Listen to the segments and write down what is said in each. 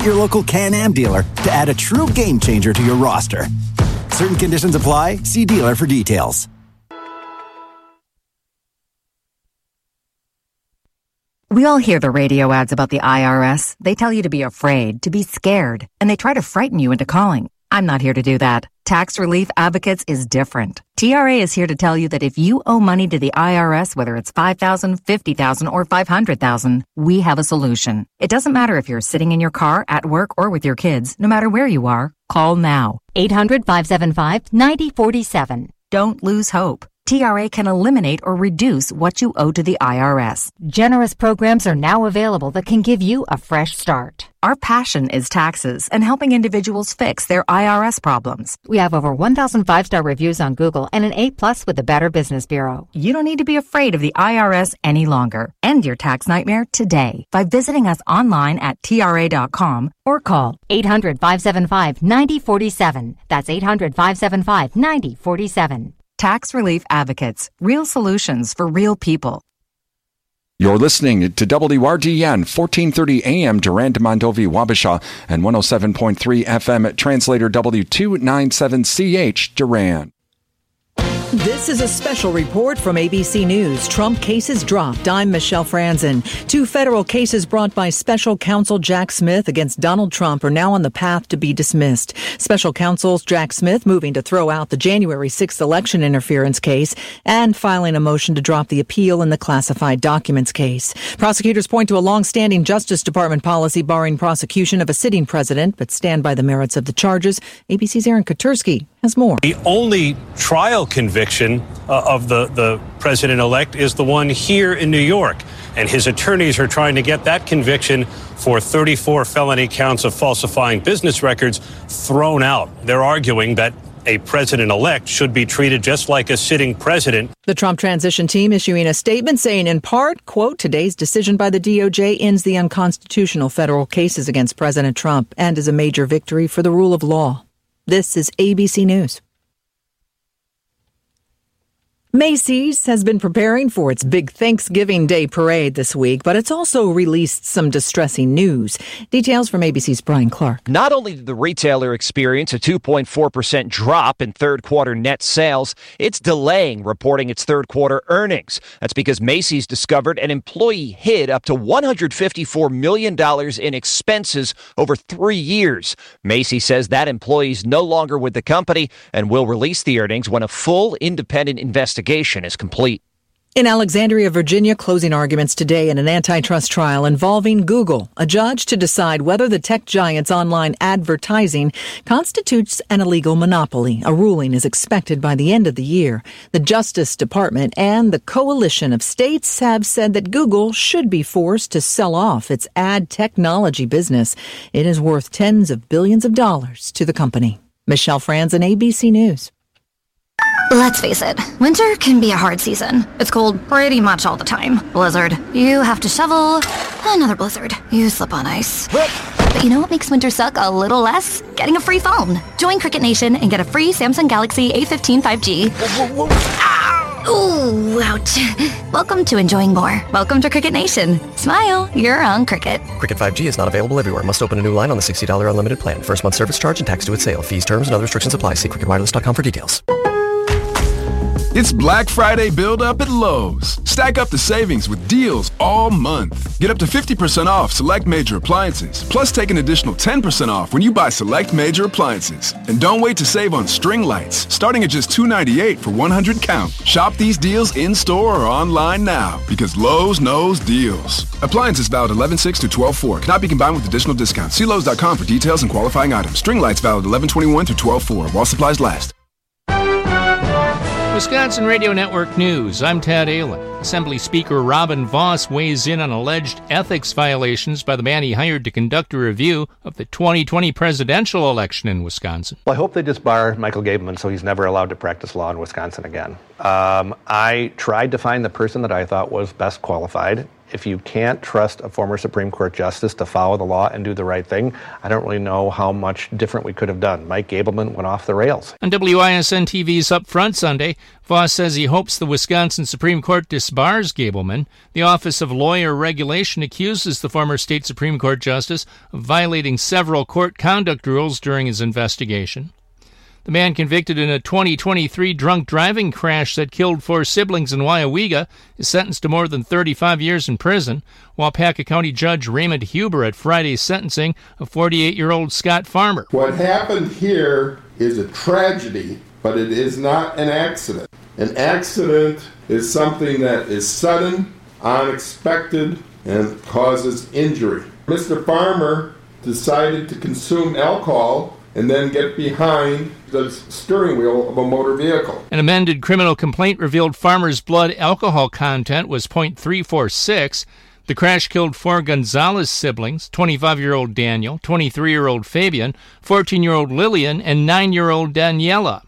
your local Can-Am dealer to add a true game changer to your roster. Certain conditions apply. See dealer for details. We all hear the radio ads about the IRS. They tell you to be afraid, to be scared, and they try to frighten you into calling. I'm not here to do that. Tax Relief Advocates is different. TRA is here to tell you that if you owe money to the IRS, whether it's $5,000, $50,000, or $500,000, we have a solution. It doesn't matter if you're sitting in your car, at work, or with your kids. No matter where you are, call now. 800-575-9047. Don't lose hope. TRA can eliminate or reduce what you owe to the IRS. Generous programs are now available that can give you a fresh start. Our passion is taxes and helping individuals fix their IRS problems. We have over 1,000 5-star reviews on Google and an A+ with the Better Business Bureau. You don't need to be afraid of the IRS any longer. End your tax nightmare today by visiting us online at TRA.com or call 800-575-9047. That's 800-575-9047. Tax Relief Advocates. Real solutions for real people. You're listening to WRDN 1430 AM Durand, Mondovi, Wabasha, and 107.3 FM Translator W297CH Durand. This is a special report from ABC News. Trump cases dropped. I'm Michelle Franzen. 2 federal cases brought by special counsel Jack Smith against Donald Trump are now on the path to be dismissed. Special counsel Jack Smith moving to throw out the January 6th election interference case and filing a motion to drop the appeal in the classified documents case. Prosecutors point to a long-standing Justice Department policy barring prosecution of a sitting president, but stand by the merits of the charges. ABC's Aaron Katersky has more. The only trial conviction of the president-elect is the one here in New York. And his attorneys are trying to get that conviction for 34 felony counts of falsifying business records thrown out. They're arguing that a president-elect should be treated just like a sitting president. The Trump transition team issuing a statement saying in part, quote, today's decision by the DOJ ends the unconstitutional federal cases against President Trump and is a major victory for the rule of law. This is ABC News. Macy's has been preparing for its big Thanksgiving Day parade this week, but it's also released some distressing news. Details from ABC's Brian Clark. Not only did the retailer experience a 2.4% drop in third quarter net sales, it's delaying reporting its third quarter earnings. That's because Macy's discovered an employee hid up to $154 million in expenses over 3 years. Macy's says that employee is no longer with the company and will release the earnings when a full independent investigation is complete. In Alexandria, Virginia, closing arguments today in an antitrust trial involving Google. A judge to decide whether the tech giant's online advertising constitutes an illegal monopoly. A ruling is expected by the end of the year. The Justice Department and the coalition of states have said that Google should be forced to sell off its ad technology business. It is worth tens of billions of dollars to the company. Michelle Franzen, ABC News. Let's face it, winter can be a hard season. It's cold pretty much all the time. Blizzard. You have to shovel. Another blizzard. You slip on ice. But you know what makes winter suck a little less? Getting a free phone. Join Cricket Nation and get a free Samsung Galaxy A15 5G. Ooh, ouch. Welcome to enjoying more. Welcome to Cricket Nation. Smile, you're on Cricket. Cricket 5G is not available everywhere. Must open a new line on the $60 unlimited plan. First month service charge and tax due at sale. Fees, terms, and other restrictions apply. See cricketwireless.com for details. It's Black Friday build-up at Lowe's. Stack up the savings with deals all month. Get up to 50% off select major appliances, plus take an additional 10% off when you buy select major appliances. And don't wait to save on string lights, starting at just $2.98 for 100 count. Shop these deals in-store or online now, because Lowe's knows deals. Appliances valid 11/6 to 12/4. Cannot be combined with additional discounts. See Lowe's.com for details and qualifying items. String lights valid 11/21 to 12/4 while supplies last. Wisconsin Radio Network News. I'm Tad Aylen. Assembly Speaker Robin Vos weighs in on alleged ethics violations by the man he hired to conduct a review of the 2020 presidential election in Wisconsin. Well, I hope they disbar Michael Gabeman so he's never allowed to practice law in Wisconsin again. I tried to find the person that I thought was best qualified, if you can't trust a former Supreme Court justice to follow the law and do the right thing, I don't really know how much different we could have done. Mike Gableman went off the rails. On WISN TV's Up Front Sunday, Voss says he hopes the Wisconsin Supreme Court disbars Gableman. The Office of Lawyer Regulation accuses the former state Supreme Court justice of violating several court conduct rules during his investigation. The man convicted in a 2023 drunk driving crash that killed 4 siblings in Weyauwega is sentenced to more than 35 years in prison. Waupaca County Judge Raymond Huber at Friday's sentencing of 48-year-old Scott Farmer. What happened here is a tragedy, but it is not an accident. An accident is something that is sudden, unexpected, and causes injury. Mr. Farmer decided to consume alcohol and then get behind the steering wheel of a motor vehicle. An amended criminal complaint revealed Farmer's blood alcohol content was .346. The crash killed 4 Gonzalez siblings, 25-year-old Daniel, 23-year-old Fabian, 14-year-old Lillian, and 9-year-old Daniela.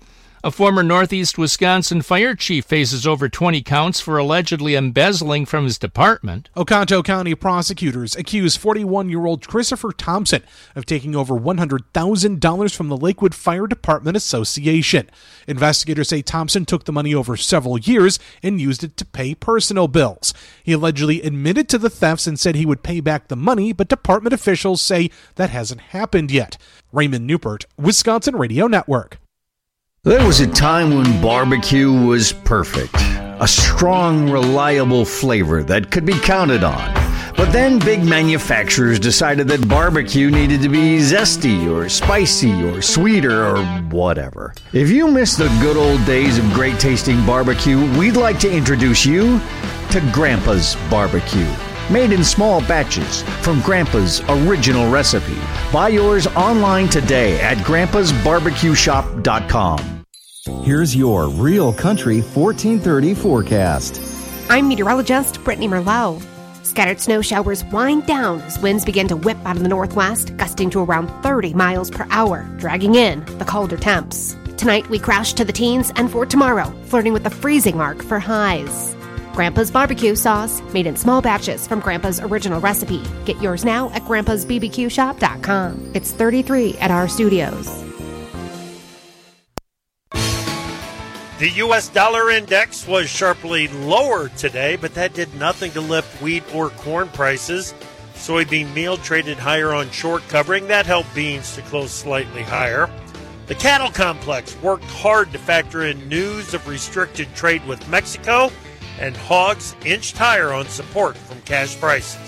A former Northeast Wisconsin fire chief faces over 20 counts for allegedly embezzling from his department. Oconto County prosecutors accuse 41-year-old Christopher Thompson of taking over $100,000 from the Lakewood Fire Department Association. Investigators say Thompson took the money over several years and used it to pay personal bills. He allegedly admitted to the thefts and said he would pay back the money, but department officials say that hasn't happened yet. Raymond Newport, Wisconsin Radio Network. There was a time when barbecue was perfect. A strong, reliable flavor that could be counted on. But then big manufacturers decided that barbecue needed to be zesty or spicy or sweeter or whatever. If you miss the good old days of great tasting barbecue, we'd like to introduce you to Grandpa's Barbecue. Made in small batches from Grandpa's original recipe. Buy yours online today at grandpasbarbecueshop.com. Here's your Real Country 1430 forecast. I'm meteorologist Brittany Merlot. Scattered snow showers wind down as winds begin to whip out of the northwest, gusting to around 30 miles per hour, dragging in the colder temps. Tonight we crash to the teens, and for tomorrow, flirting with the freezing mark for highs. Grandpa's Barbecue Sauce, made in small batches from Grandpa's original recipe. Get yours now at grandpasbbqshop.com. It's 33 at our studios. The U.S. dollar index was sharply lower today, but that did nothing to lift wheat or corn prices. Soybean meal traded higher on short covering. That helped beans to close slightly higher. The cattle complex worked hard to factor in news of restricted trade with Mexico, and hogs inched higher on support from cash prices.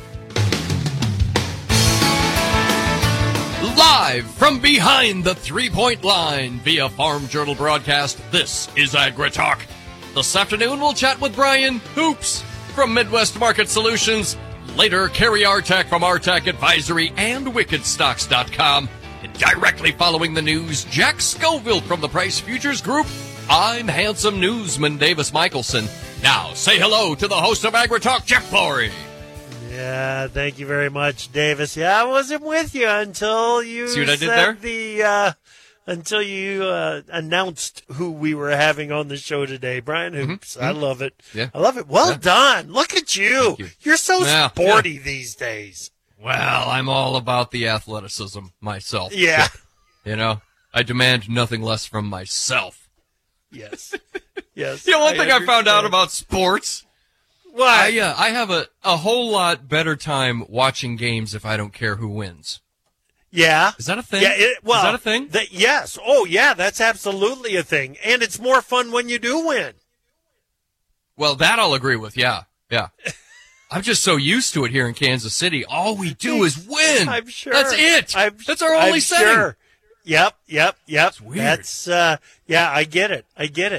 Live from behind the three-point line via Farm Journal broadcast, this is AgriTalk. This afternoon, we'll chat with Brian Hoops from Midwest Market Solutions. Later, Carrie Artak from Artak Advisory and WickedStocks.com. And directly following the news, Jack Scoville from the Price Futures Group. I'm handsome newsman Davis Michelson. Now, say hello to the host of AgriTalk, Jeff Flory. Yeah, thank you very much, Davis. Yeah, I wasn't with you until you See what I did there? Until you announced who we were having on the show today. Brian Hoops. Mm-hmm. I love it. Yeah. I love it. Well done. Look at you. You're so sporty these days. Well, I'm all about the athleticism myself. Yeah. You know, I demand nothing less from myself. Yes. Yes. You know, one thing I found out about sports. What? I have a whole lot better time watching games if I don't care who wins. Yeah. Is that a thing? Yeah, is that a thing? Yes. Oh, yeah, that's absolutely a thing. And it's more fun when you do win. Well, that I'll agree with, yeah. I'm just so used to it here in Kansas City. All we do is win. I'm sure. That's it. That's our only setting. Sure. Yep. It's weird. That's, I get it.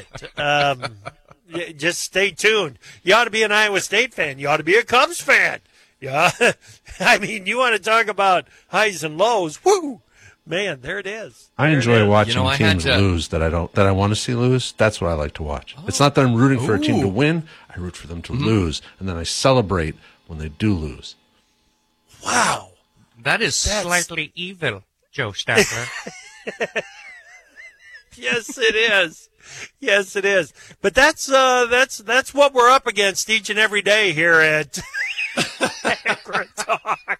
Just stay tuned. You ought to be an Iowa State fan. You ought to be a Cubs fan. Yeah. I mean, you want to talk about highs and lows. Woo! Man, there it is. I enjoy watching teams lose that I want to see lose. That's what I like to watch. Oh. It's not that I'm rooting for a team to win. I root for them to lose, and then I celebrate when they do lose. Wow. That's slightly evil, Joe Statler. Yes, it is. Yes, it is. But that's what we're up against each and every day here at AgriTalk.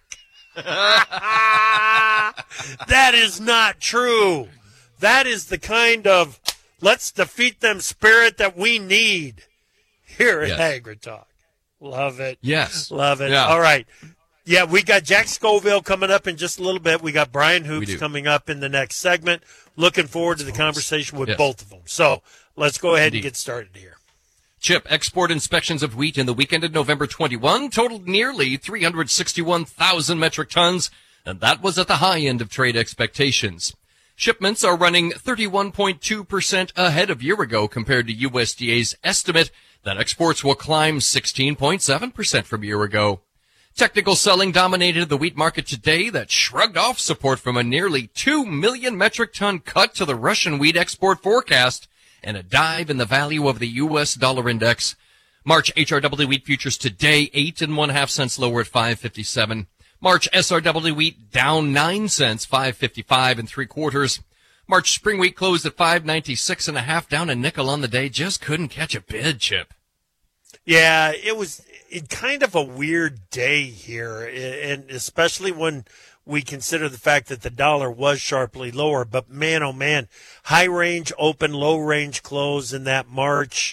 That is not true. That is the kind of let's defeat them spirit that we need here at AgriTalk. Love it. Yes. Love it. Yeah. All right. Yeah, we got Jack Scoville coming up in just a little bit. We got Brian Hoops coming up in the next segment. Looking forward to the conversation with both of them. So let's go ahead and get started here. Chip, export inspections of wheat in the weekend of November 21 totaled nearly 361,000 metric tons, and that was at the high end of trade expectations. Shipments are running 31.2% ahead of year ago compared to USDA's estimate that exports will climb 16.7% from year ago. Technical selling dominated the wheat market today that shrugged off support from a nearly 2 million metric ton cut to the Russian wheat export forecast and a dive in the value of the U.S. dollar index. March HRW wheat futures today 8 1/2 cents lower at 5.57. March SRW wheat down 9 cents, 5.55 3/4. March spring wheat closed at 5.96 1/2, down a nickel on the day. Just couldn't catch a bid, Chip. Yeah, it was kind of a weird day here, and especially when we consider the fact that the dollar was sharply lower. But man, oh man, high range open, low range close in that March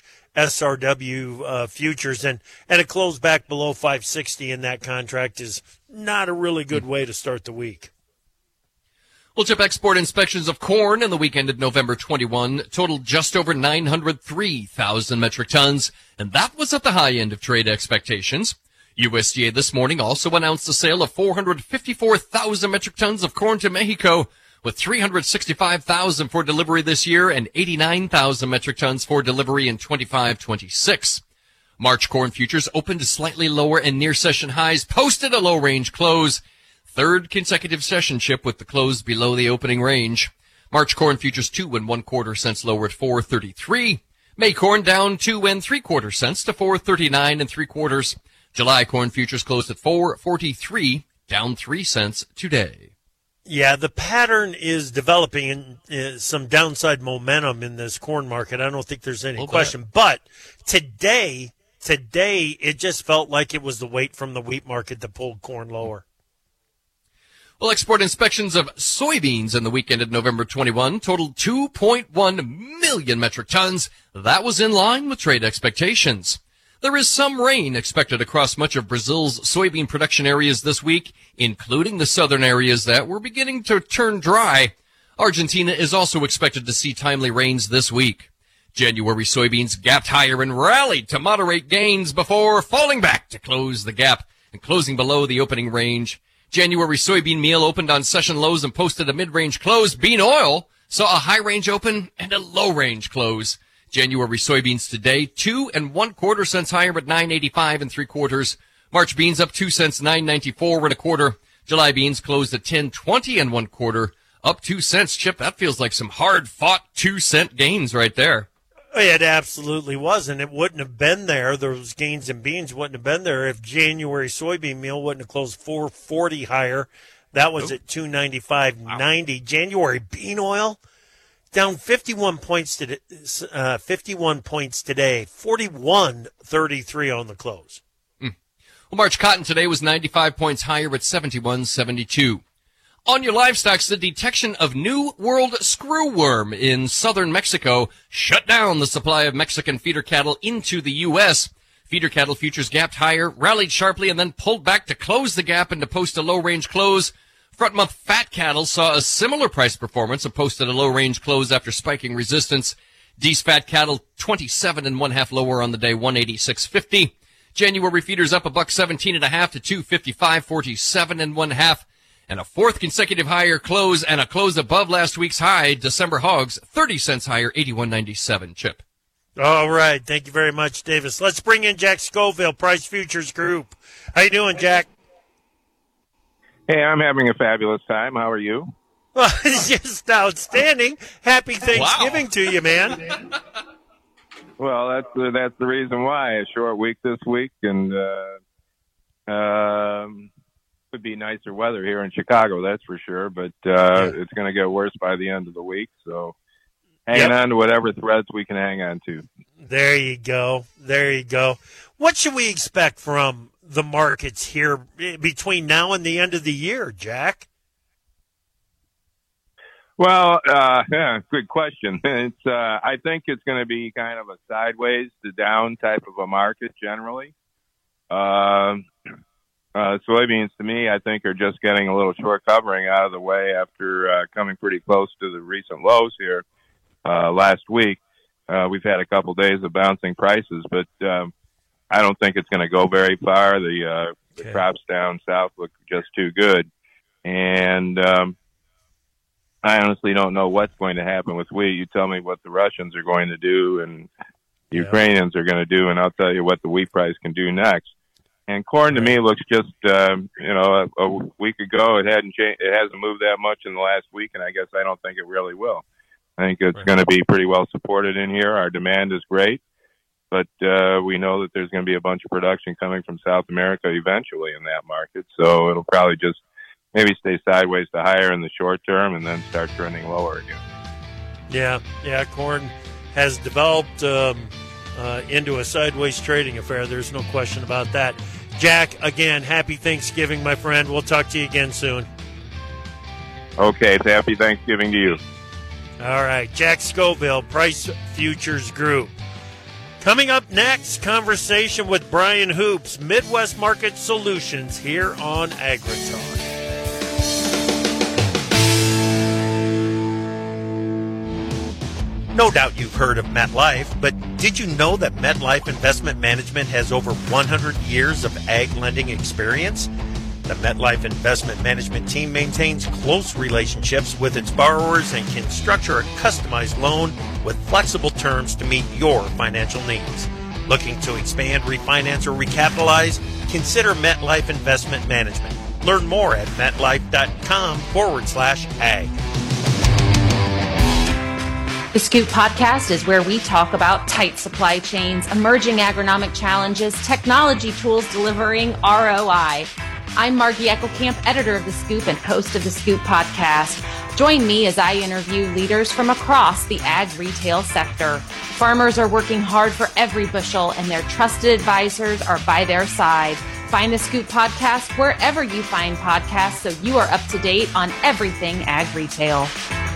SRW futures, and a close back below 560 in that contract is not a really good way to start the week. Well, Chip, export inspections of corn in the weekend of November 21 totaled just over 903,000 metric tons, and that was at the high end of trade expectations. USDA this morning also announced the sale of 454,000 metric tons of corn to Mexico, with 365,000 for delivery this year and 89,000 metric tons for delivery in 25-26. March corn futures opened slightly lower and near session highs, posted a low-range close. Third consecutive session, Chip, with the close below the opening range. March corn futures 2 1/4 cents lower at 4.33. May corn down 2 3/4 cents to 4.39 3/4. July corn futures closed at 4.43, down 3 cents today. Yeah, the pattern is developing in some downside momentum in this corn market. I don't think there's any question. But today, it just felt like it was the weight from the wheat market that pulled corn lower. Well, export inspections of soybeans in the weekend of November 21 totaled 2.1 million metric tons. That was in line with trade expectations. There is some rain expected across much of Brazil's soybean production areas this week, including the southern areas that were beginning to turn dry. Argentina is also expected to see timely rains this week. January soybeans gapped higher and rallied to moderate gains before falling back to close the gap and closing below the opening range. January soybean meal opened on session lows and posted a mid-range close. Bean oil saw a high-range open and a low-range close. January soybeans today, 2 1/4 cents higher at 9.85 3/4. March beans up 2 cents, 9.94 1/4. July beans closed at 10.20 1/4, up 2 cents. Chip, that feels like some hard-fought 2-cent gains right there. It absolutely was, and it wouldn't have been there. Those gains in beans wouldn't have been there if January soybean meal wouldn't have closed 4.40 higher. That was at 295.90. January bean oil down 51 points today, 41.33 on the close. Well, March cotton today was 95 points higher at 71.72. On your livestock, the detection of New World screwworm in southern Mexico shut down the supply of Mexican feeder cattle into the U.S. Feeder cattle futures gapped higher, rallied sharply, and then pulled back to close the gap and to post a low-range close. Front-month fat cattle saw a similar price performance and posted a low-range close after spiking resistance. D's fat cattle 27 1/2 lower on the day, 186.50. January feeders up $1.17 1/2 to 255.47 1/2. And a fourth consecutive higher close and a close above last week's high. December hogs, 30 cents higher, 81.97. Chip. All right. Thank you very much, Davis. Let's bring in Jack Scoville, Price Futures Group. How you doing, Jack? Hey, I'm having a fabulous time. How are you? Well, it's just outstanding. Happy Thanksgiving to you, man. Well, that's the reason why. A short week this week, and would be nicer weather here in Chicago, that's for sure. But it's going to get worse by the end of the week. So hanging on to whatever threads we can hang on to. There you go. There you go. What should we expect from the markets here between now and the end of the year, Jack? Well, yeah, good question. It's I think it's going to be kind of a sideways to down type of a market generally. Soybeans, to me, I think are just getting a little short covering out of the way after coming pretty close to the recent lows here last week. We've had a couple days of bouncing prices, but I don't think it's going to go very far. The crops down south look just too good. And I honestly don't know what's going to happen with wheat. You tell me what the Russians are going to do and the Ukrainians are going to do, and I'll tell you what the wheat price can do next. And corn to me looks just, a week ago it hasn't moved that much in the last week, and I guess I don't think it really will. I think it's going to be pretty well supported in here. Our demand is great, but we know that there's going to be a bunch of production coming from South America eventually in that market, so it'll probably just maybe stay sideways to higher in the short term and then start trending lower again. Yeah, corn has developed into a sideways trading affair. There's no question about that. Jack, again, happy Thanksgiving, my friend. We'll talk to you again soon. Okay, happy Thanksgiving to you. All right, Jack Scoville, Price Futures Group. Coming up next, conversation with Brian Hoops, Midwest Market Solutions, here on AgriTalk. No doubt you've heard of MetLife, but did you know that MetLife Investment Management has over 100 years of ag lending experience? The MetLife Investment Management team maintains close relationships with its borrowers and can structure a customized loan with flexible terms to meet your financial needs. Looking to expand, refinance, or recapitalize? Consider MetLife Investment Management. Learn more at metlife.com/ag. The Scoop Podcast is where we talk about tight supply chains, emerging agronomic challenges, technology tools delivering ROI. I'm Margie Eckelkamp, editor of The Scoop and host of The Scoop Podcast. Join me as I interview leaders from across the ag retail sector. Farmers are working hard for every bushel, and their trusted advisors are by their side. Find The Scoop Podcast wherever you find podcasts so you are up to date on everything ag retail.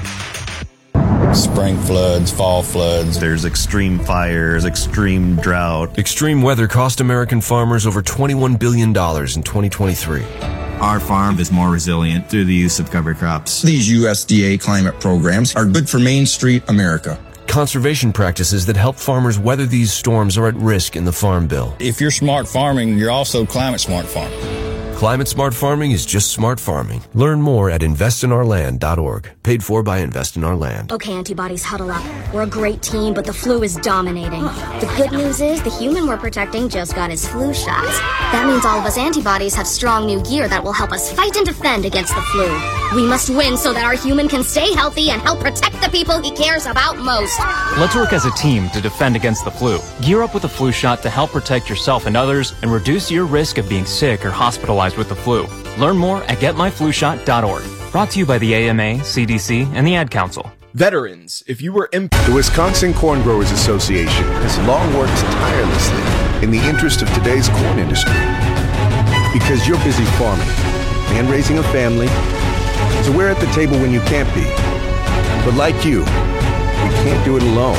Spring floods, fall floods. There's extreme fires, extreme drought. Extreme weather cost American farmers over $21 billion in 2023. Our farm is more resilient through the use of cover crops. These USDA climate programs are good for Main Street America. Conservation practices that help farmers weather these storms are at risk in the Farm Bill. If you're smart farming, you're also climate smart farming. Climate smart farming is just smart farming. Learn more at investinourland.org. Paid for by Invest in Our Land. Okay, antibodies, huddle up. We're a great team, but the flu is dominating. The good news is the human we're protecting just got his flu shots. That means all of us antibodies have strong new gear that will help us fight and defend against the flu. We must win so that our human can stay healthy and help protect the people he cares about most. Let's work as a team to defend against the flu. Gear up with a flu shot to help protect yourself and others and reduce your risk of being sick or hospitalized with the flu. Learn more at getmyflushot.org. Brought to you by the AMA, CDC, and the Ad Council. Veterans, if you were the Wisconsin Corn Growers Association has long worked tirelessly in the interest of today's corn industry. Because you're busy farming and raising a family, so we're at the table when you can't be. But like you, we can't do it alone.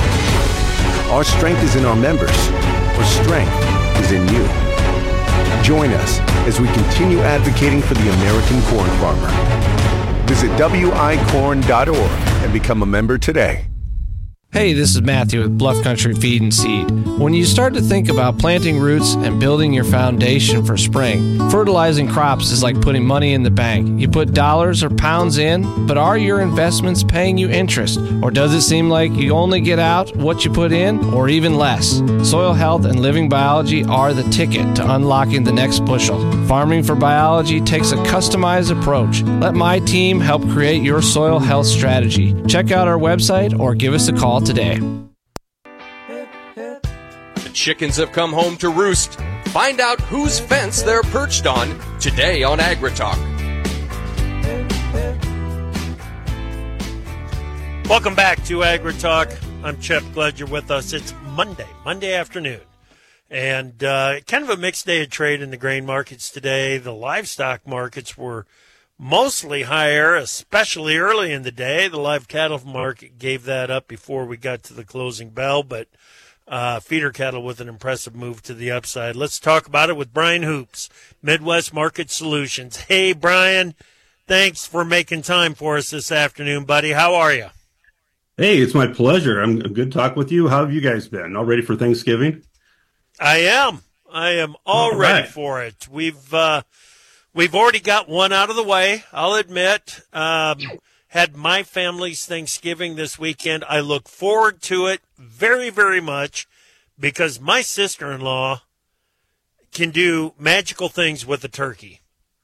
Our strength is in our members. Our strength is in you. Join us as we continue advocating for the American corn farmer. Visit wicorn.org and become a member today. Hey, this is Matthew with Bluff Country Feed and Seed. When you start to think about planting roots and building your foundation for spring, fertilizing crops is like putting money in the bank. You put dollars or pounds in, but are your investments paying you interest? Or does it seem like you only get out what you put in, or even less? Soil health and living biology are the ticket to unlocking the next bushel. Farming for Biology takes a customized approach. Let my team help create your soil health strategy. Check out our website or give us a call today. The chickens have come home to roost. Find out whose fence they're perched on today on AgriTalk. Welcome back to AgriTalk. I'm Chip. Glad you're with us. It's Monday afternoon. And kind of a mixed day of trade in the grain markets today. The livestock markets were mostly higher, especially early in the day. The live cattle market gave that up before we got to the closing bell, but feeder cattle with an impressive move to the upside. Let's talk about it with Brian Hoops, Midwest Market Solutions. Hey, Brian, thanks for making time for us this afternoon, buddy. How are you? Hey, it's my pleasure. I'm good to talk with you. How have you guys been? All ready for Thanksgiving? I am all ready for it. We've already got one out of the way, I'll admit. Had my family's Thanksgiving this weekend. I look forward to it very, very much because my sister-in-law can do magical things with a turkey.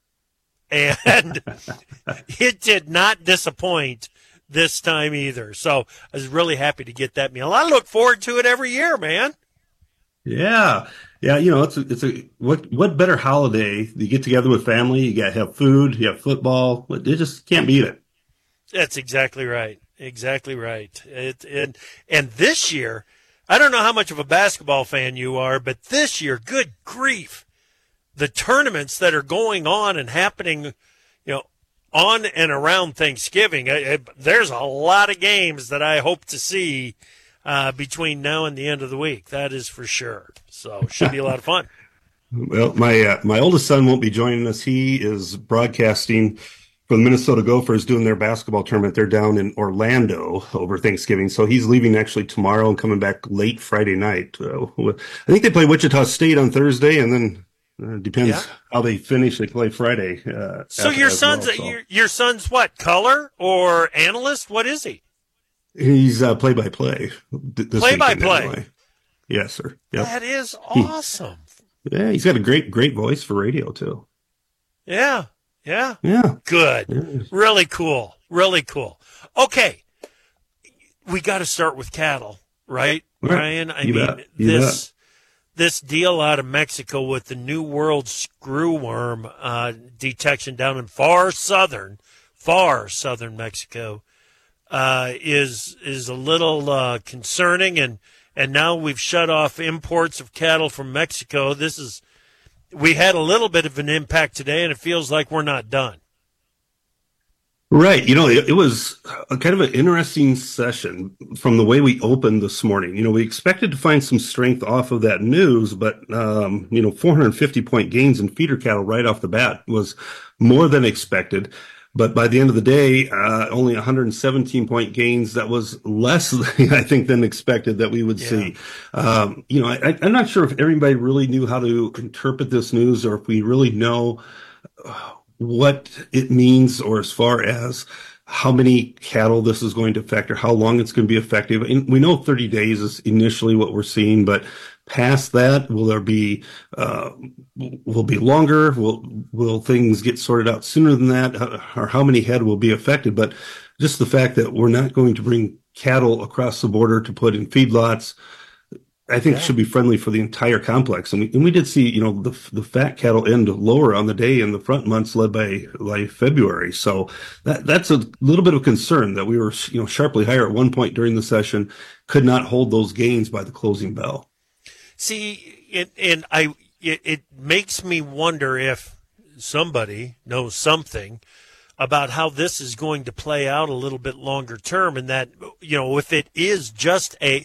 And it did not disappoint this time either. So I was really happy to get that meal. I look forward to it every year, man. Yeah. You know, it's what better holiday? You get together with family, you got to have food, you have football. You just can't beat it. That's exactly right. Exactly right. And this year, I don't know how much of a basketball fan you are, but this year, good grief, the tournaments that are going on and happening, you know, on and around Thanksgiving, there's a lot of games that I hope to see between now and the end of the week. That is for sure. So it should be a lot of fun. Well, my oldest son won't be joining us. He is broadcasting for the Minnesota Gophers doing their basketball tournament. They're down in Orlando over Thanksgiving. So he's leaving actually tomorrow and coming back late Friday night. I think they play Wichita State on Thursday, and then depends how they finish. They play Friday. So your son's what, color or analyst? What is he? He's play-by-play. Play-by-play. Anyway. Yes, sir. Yep. That is awesome. He's got a great voice for radio too. Yeah. Good. Yeah. Really cool. Okay. We got to start with cattle, right, Brian? This deal out of Mexico with the New World screwworm detection down in far southern Mexico is a little concerning, and now we've shut off imports of cattle from Mexico. We had a little bit of an impact today, and it feels like we're not done. Right. You know, it was a kind of an interesting session from the way we opened this morning. You know, we expected to find some strength off of that news, but, 450-point gains in feeder cattle right off the bat was more than expected. But by the end of the day, only 117-point gains. That was less, I think, than expected that we would see. I'm not sure if everybody really knew how to interpret this news or if we really know what it means or as far as how many cattle this is going to affect or how long it's going to be effective. And we know 30 days is initially what we're seeing, but past that, will be longer? Will things get sorted out sooner than that? Or how many head will be affected? But just the fact that we're not going to bring cattle across the border to put in feedlots, I think should be friendly for the entire complex. And we did see, the fat cattle end lower on the day in the front months led by February. So that's a little bit of concern that we were, sharply higher at one point during the session, could not hold those gains by the closing bell. See, it makes me wonder if somebody knows something about how this is going to play out a little bit longer term, and that, if it is just a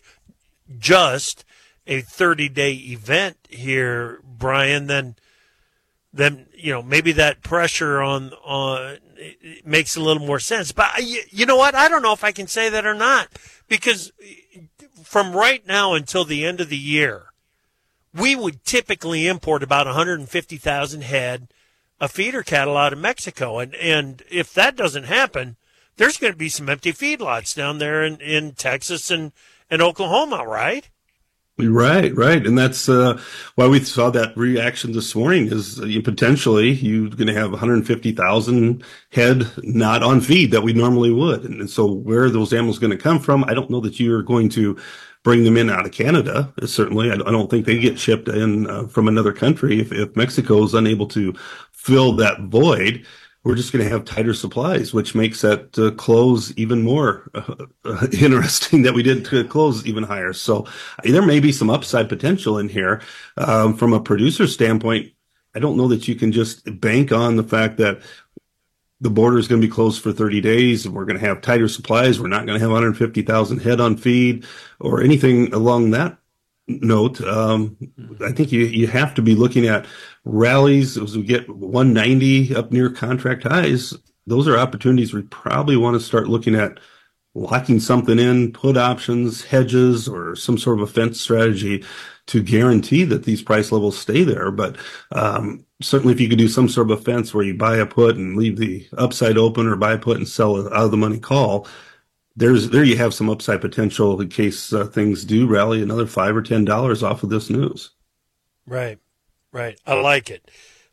30-day event here, Brian, then maybe that pressure on it makes a little more sense. But you know what? I don't know if I can say that or not, because from right now until the end of the year, we would typically import about 150,000 head of feeder cattle out of Mexico. And if that doesn't happen, there's going to be some empty feedlots down there in Texas and Oklahoma, right? Right. And that's why we saw that reaction this morning is potentially you're going to have 150,000 head not on feed that we normally would. And so where are those animals going to come from? I don't know that you're going to bring them in out of Canada. Certainly, I don't think they get shipped in from another country if Mexico is unable to fill that void. we're just going to have tighter supplies, which makes that close even more interesting that we didn't close even higher. So there may be some upside potential in here. From a producer standpoint, I don't know that you can just bank on the fact that the border is going to be closed for 30 days and we're going to have tighter supplies. We're not going to have 150,000 head on feed or anything along that note. I think you have to be looking at rallies as we get 190 up near contract highs. Those are opportunities we probably want to start looking at locking something in, put options, hedges, or some sort of a fence strategy to guarantee that these price levels stay there. But certainly if you could do some sort of a fence where you buy a put and leave the upside open, or buy a put and sell an out of the money call, there you have some upside potential in case things do rally another $5 or $10 off of this news. Right. I like it.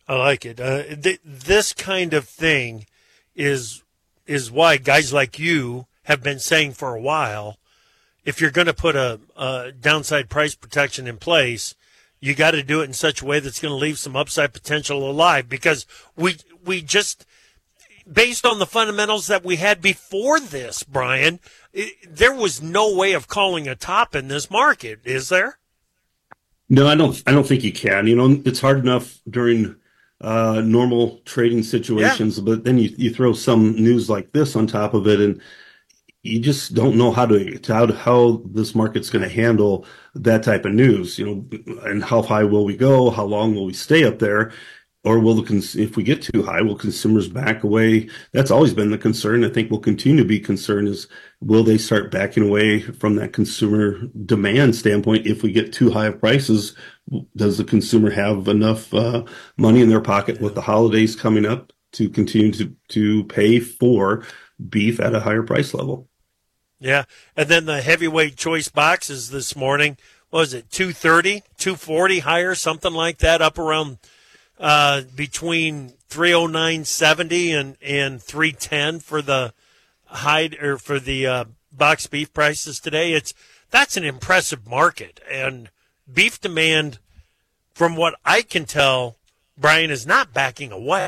This kind of thing is why guys like you have been saying for a while, if you're going to put a downside price protection in place, you got to do it in such a way that's going to leave some upside potential alive, because we just, based on the fundamentals that we had before this, Brian, there was no way of calling a top in this market, is there? No, I don't think you can. It's hard enough during normal trading situations, but then you throw some news like this on top of it, and you just don't know how this market's going to handle that type of news, and how high will we go? How long will we stay up there? Or if we get too high, will consumers back away? That's always been the concern. I think will continue to be concern is, will they start backing away from that consumer demand standpoint? If we get too high of prices, does the consumer have enough money in their pocket with the holidays coming up to continue to pay for beef at a higher price level? Yeah. And then the heavyweight choice boxes this morning, what was it, 230, 240 higher, something like that, up around between 309.70 and 310 for the hide, or for the box beef prices today. That's an impressive market, and beef demand, from what I can tell, Brian, is not backing away.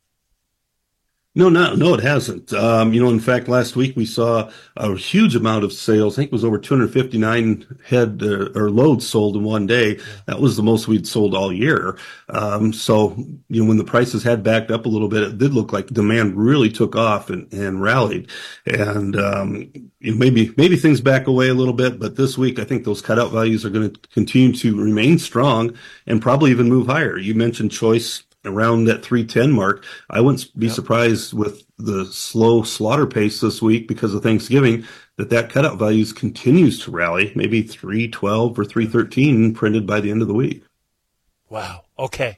No, it hasn't. In fact, last week we saw a huge amount of sales. I think it was over 259 head or loads sold in one day. That was the most we'd sold all year. So, when the prices had backed up a little bit, it did look like demand really took off and rallied. And, maybe things back away a little bit, but this week I think those cutout values are going to continue to remain strong and probably even move higher. You mentioned choice around that 310 mark. I wouldn't be surprised with the slow slaughter pace this week because of Thanksgiving that cutout values continues to rally, maybe 312 or 313 printed by the end of the week. Wow. Okay.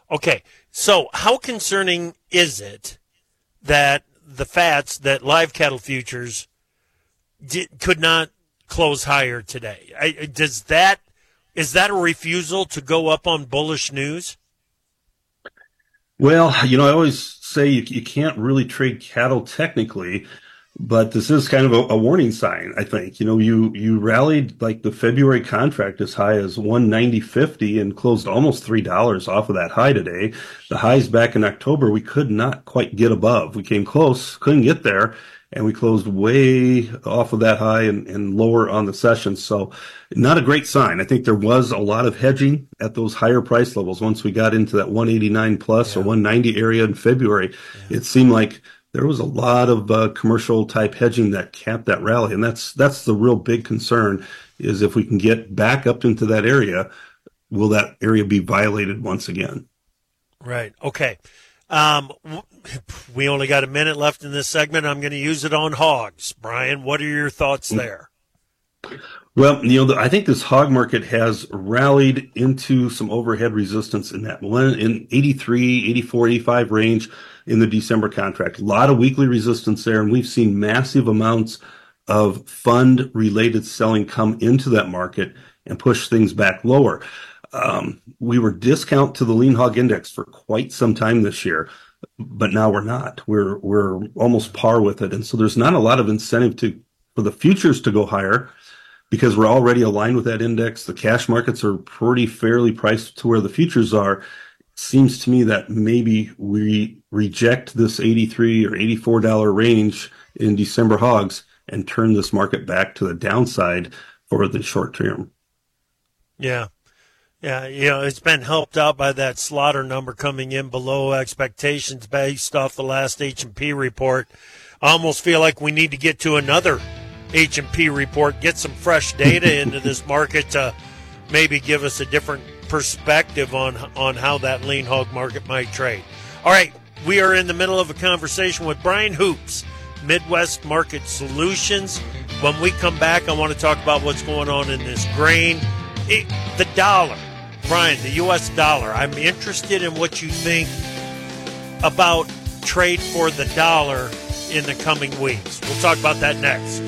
So how concerning is it that the fats, that live cattle futures could not close higher today? Is that a refusal to go up on bullish news? Well, I always say you can't really trade cattle technically, but this is kind of a warning sign, I think. You rallied like the February contract as high as 190.50 and closed almost $3 off of that high today. The highs back in October, we could not quite get above. We came close, couldn't get there, and we closed way off of that high and lower on the session. So not a great sign. I think there was a lot of hedging at those higher price levels. Once we got into that 189 plus or 190 area in February, it seemed like there was a lot of commercial type hedging that capped that rally. And that's the real big concern, is if we can get back up into that area, will that area be violated once again? Right. Okay. We only got a minute left in this segment. I'm going to use it on hogs. Brian, what are your thoughts there? Well, I think this hog market has rallied into some overhead resistance in that in 83, 84, 85 range in the December contract. A lot of weekly resistance there, and we've seen massive amounts of fund-related selling come into that market and push things back lower. We were discount to the lean hog index for quite some time this year, but now we're not. We're almost par with it. And so there's not a lot of incentive for the futures to go higher because we're already aligned with that index. The cash markets are fairly priced to where the futures are. seems to me that maybe we reject this $83 or $84 range in December hogs and turn this market back to the downside for the short term. Yeah. Yeah, it's been helped out by that slaughter number coming in below expectations based off the last H&P report. I almost feel like we need to get to another H&P report, get some fresh data into this market to maybe give us a different perspective on how that lean hog market might trade. All right, we are in the middle of a conversation with Brian Hoops, Midwest Market Solutions. When we come back, I want to talk about what's going on in this grain. The dollar. Brian, the U.S. dollar. I'm interested in what you think about trade for the dollar in the coming weeks. We'll talk about that next.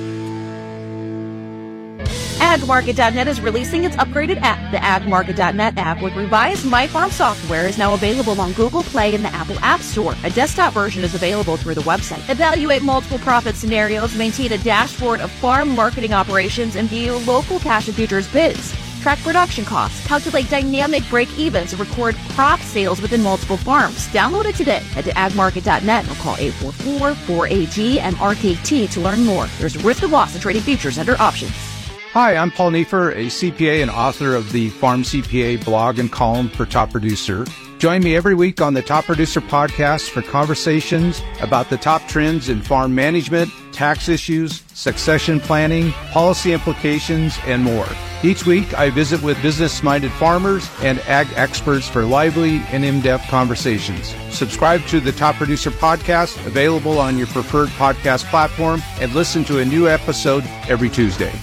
AgMarket.net is releasing its upgraded app. The AgMarket.net app with revised MyFarm software is now available on Google Play and the Apple App Store. A desktop version is available through the website. Evaluate multiple profit scenarios, maintain a dashboard of farm marketing operations, and view local cash and futures bids. Track production costs, calculate dynamic break-evens, and record crop sales within multiple farms. Download it today. Head to agmarket.net or call 844-4AG and RKT to learn more. There's a risk of loss in trading futures under options. Hi, I'm Paul Neiffer, a CPA and author of the Farm CPA blog and column for Top Producer. Join me every week on the Top Producer podcast for conversations about the top trends in farm management, tax issues, succession planning, policy implications, and more. Each week, I visit with business-minded farmers and ag experts for lively and in-depth conversations. Subscribe to the Top Producer podcast, available on your preferred podcast platform, and listen to a new episode every Tuesday.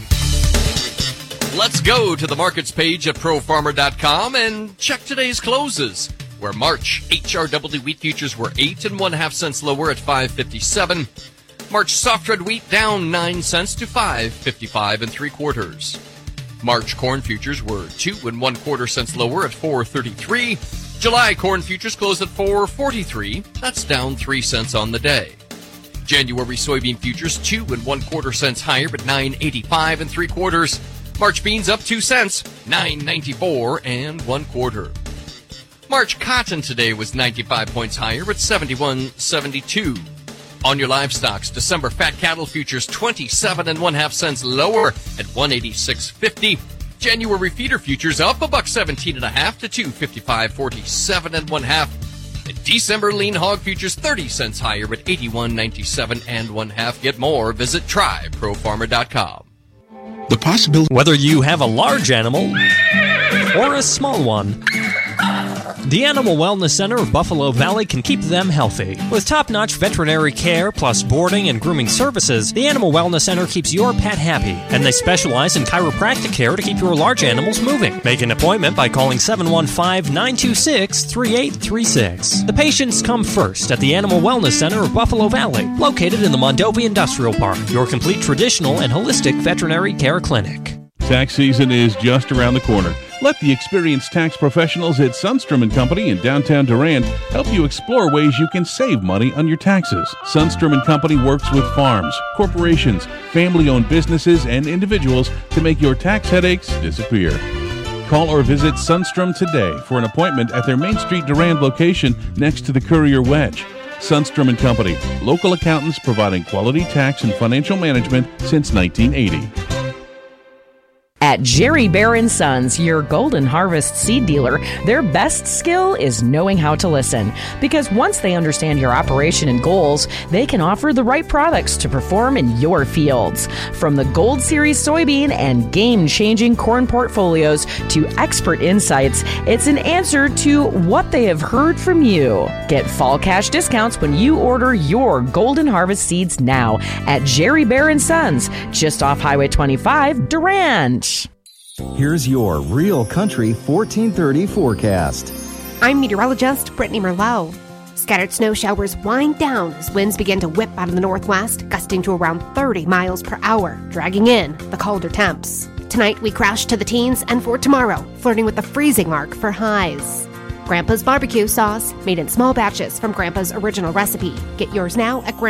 Let's go to the markets page at ProFarmer.com and check today's closes, where March HRW wheat futures were 8 1/2 cents lower at $5.57. March soft red wheat down 9 cents to $5.55 3/4. March corn futures were 2 1/4 cents lower at $4.33. July corn futures closed at $4.43. That's down 3 cents on the day. January soybean futures 2 1/4 cents higher at $9.85 3/4. March beans up 2 cents, $9.94 1/4. March cotton today was 95 points higher at $71.72. On your livestocks, December fat cattle futures 27 1/2 cents lower at $186.50. January feeder futures up $1.17 1/2 to $255.47 1/2. And December lean hog futures 30 cents higher at $81.97 1/2. Get more, visit tryprofarmer.com. The possibility. Whether you have a large animal or a small one, the Animal Wellness Center of Buffalo Valley can keep them healthy. With top-notch veterinary care plus boarding and grooming services, the Animal Wellness Center keeps your pet happy, and they specialize in chiropractic care to keep your large animals moving. Make an appointment by calling 715-926-3836. The patients come first at the Animal Wellness Center of Buffalo Valley, located in the Mondovi Industrial Park, your complete traditional and holistic veterinary care clinic. Tax season is just around the corner. Let the experienced tax professionals at Sundstrom & Company in downtown Durand help you explore ways you can save money on your taxes. Sundstrom & Company works with farms, corporations, family-owned businesses, and individuals to make your tax headaches disappear. Call or visit Sundstrom today for an appointment at their Main Street Durand location next to the Courier Wedge. Sundstrom & Company, local accountants providing quality tax and financial management since 1980. At Jerry Bear & Sons, your Golden Harvest seed dealer, their best skill is knowing how to listen. Because once they understand your operation and goals, they can offer the right products to perform in your fields. From the Gold Series soybean and game-changing corn portfolios to expert insights, it's an answer to what they have heard from you. Get fall cash discounts when you order your Golden Harvest seeds now at Jerry Bear & Sons, just off Highway 25, Durand. Here's your Real Country 1430 forecast. I'm meteorologist Brittany Merlot. Scattered snow showers wind down as winds begin to whip out of the northwest, gusting to around 30 miles per hour, dragging in the colder temps. Tonight, we crash to the teens, and for tomorrow, flirting with the freezing mark for highs. Grandpa's barbecue sauce, made in small batches from Grandpa's original recipe. Get yours now at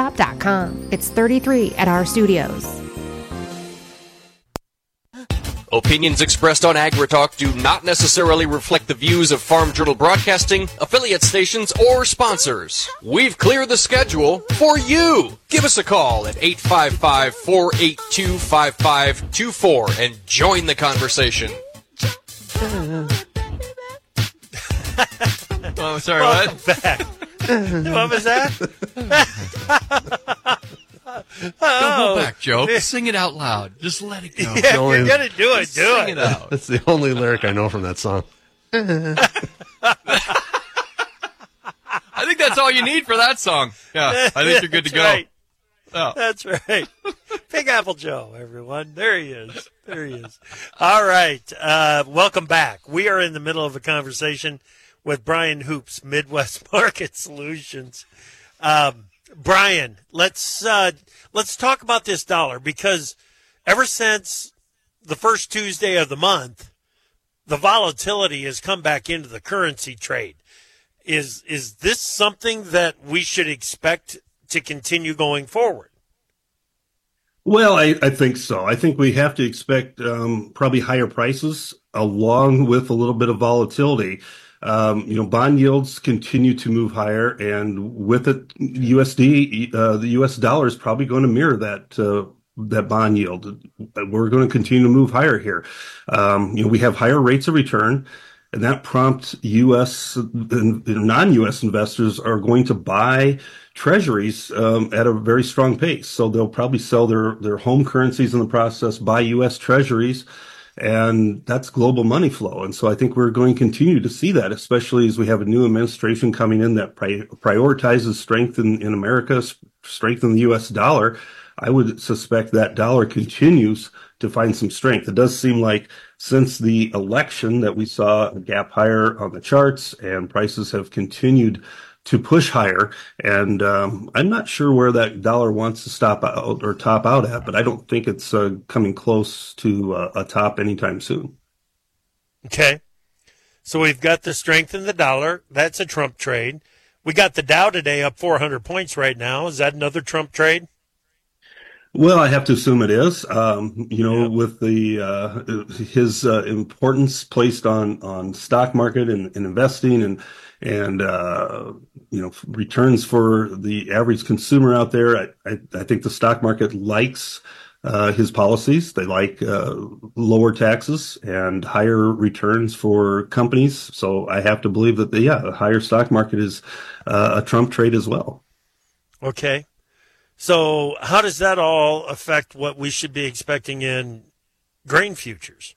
grandpasbbqshop.com. It's 33 at our studios. Opinions expressed on AgriTalk do not necessarily reflect the views of Farm Journal Broadcasting, affiliate stations, or sponsors. We've cleared the schedule for you. Give us a call at 855-482-5524 and join the conversation. Oh, sorry, what? Back. What was that? Don't go back, Joe. Sing it out loud. Just let it go. Yeah, if you're going to do it, do Sing it out. That's the only lyric I know from that song. I think that's all you need for that song. Yeah, I think you're good to go. Right. Oh. That's right. Big Apple Joe, everyone. There he is. There he is. All right. Welcome back. We are in the middle of a conversation with Brian Hoops, Midwest Market Solutions. Brian, let's talk about this dollar, because ever since the first Tuesday of the month, the volatility has come back into the currency trade. Is this something that we should expect to continue going forward? Well, I think so. I think we have to expect probably higher prices along with a little bit of volatility. Bond yields continue to move higher, and with it, USD, the U.S. dollar is probably going to mirror that bond yield. We're going to continue to move higher here. We have higher rates of return, and that prompts U.S. and non-U.S. investors are going to buy treasuries at a very strong pace. So they'll probably sell their home currencies in the process, buy U.S. treasuries, and that's global money flow. And so I think we're going to continue to see that, especially as we have a new administration coming in that prioritizes strength in America, strength in the U.S. dollar. I would suspect that dollar continues to find some strength. It does seem like since the election that we saw a gap higher on the charts, and prices have continued to push higher. And I'm not sure where that dollar wants to stop out or top out at, but I don't think it's coming close to a top anytime soon. Okay. So we've got the strength in the dollar. That's a Trump trade. We got the Dow today up 400 points right now. Is that another Trump trade? Well, I have to assume it is. With the his importance placed on stock market and investing and returns for the average consumer out there. I think the stock market likes his policies. They like lower taxes and higher returns for companies. So I have to believe that the higher stock market is a Trump trade as well. Okay. So how does that all affect what we should be expecting in grain futures?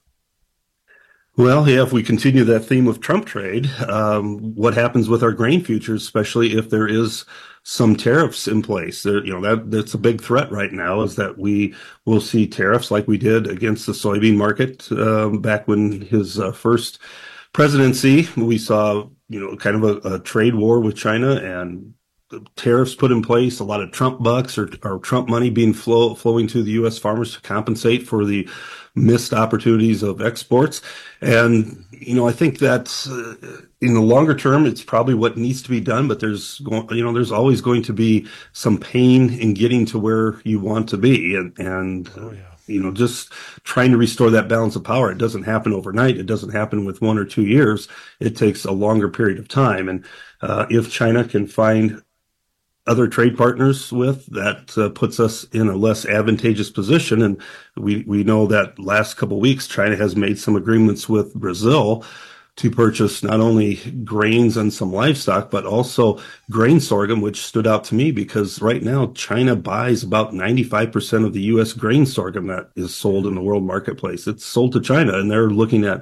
Well, if we continue that theme of Trump trade, what happens with our grain futures, especially if there is some tariffs in place? That's a big threat right now, is that we will see tariffs like we did against the soybean market back when his first presidency. We saw, kind of a trade war with China and tariffs put in place, a lot of Trump bucks or Trump money being flowing to the U.S. farmers to compensate for the missed opportunities of exports. And, I think that in the longer term, it's probably what needs to be done, but there's always going to be some pain in getting to where you want to be. And just trying to restore that balance of power. It doesn't happen overnight. It doesn't happen with 1 or 2 years. It takes a longer period of time. And if China can find other trade partners with, that puts us in a less advantageous position. And we know that last couple of weeks, China has made some agreements with Brazil to purchase not only grains and some livestock, but also grain sorghum, which stood out to me because right now China buys about 95% of the U.S. grain sorghum that is sold in the world marketplace. It's sold to China, and they're looking at